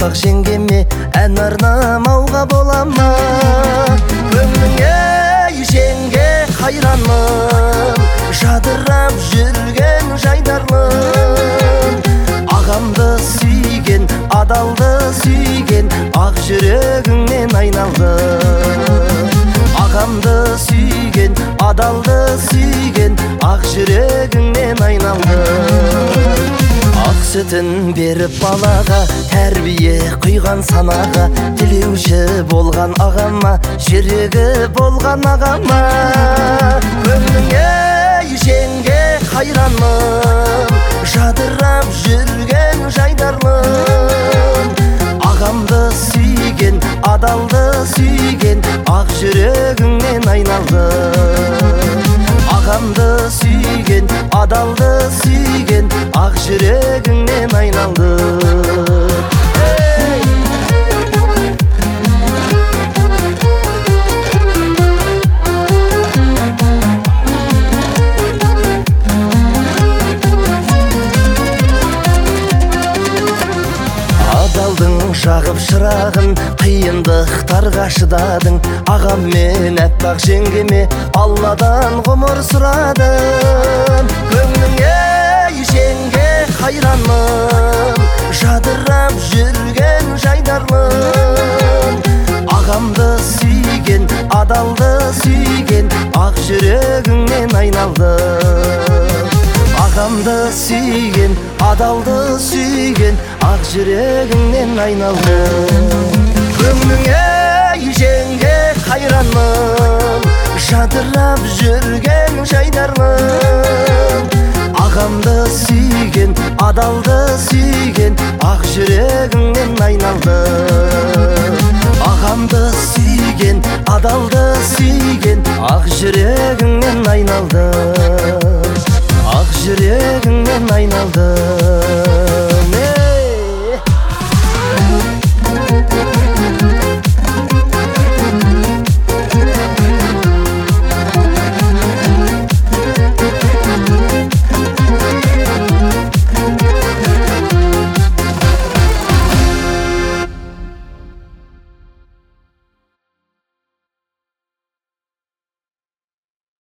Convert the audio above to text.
аппақ жеңгеме ән арнамауға бола ма? Көңліңе жеңге қайранмын, жадырап жүрген жайдарлым. Ағамды сүйген, адалды сүйген, ақ жүрегіңнен айналды. Ағамды сүйген, адалды сүйген, ақ жүрегіңнен айналды. Ақ сүтін беріп балаға, тәрбие құйған санаға, тілеуші болған ағама, жүрегі болған ағама. Көңліңе жеңге қайранмын, жадырап жүрген жайдарлым. Ағамды сүйген, адалды сүйген, ақ жүрегіңнен айналды. Ағамды сүйген, адалды сүйген, ақ жүрегіңнен айналды. Адалдың жағып шырағын, қиындықтарға шыдадың. Ағам мен аппақ жеңгеме Алладан ғұмыр сұрадым. Көңліңе жеңге қайранмын, жадырап жүрген жайдарлым. Ағамды сүйген, адалды сүйген, ақ жүрегіңнен айналды. Ағамды сүйген, адалды сүйген, ақ жүрегіңнен айналды. Көңліңе жеңге қайранмын, жадырап жүрген жайдарлым. Ағамды сүйген, адалды сүйген, ақ жүрегіңнен айналды. Ағамды сүйген, адалды сүйген, ақ жүрегіңнен айналды. Ақ жүрегіңнен айналды.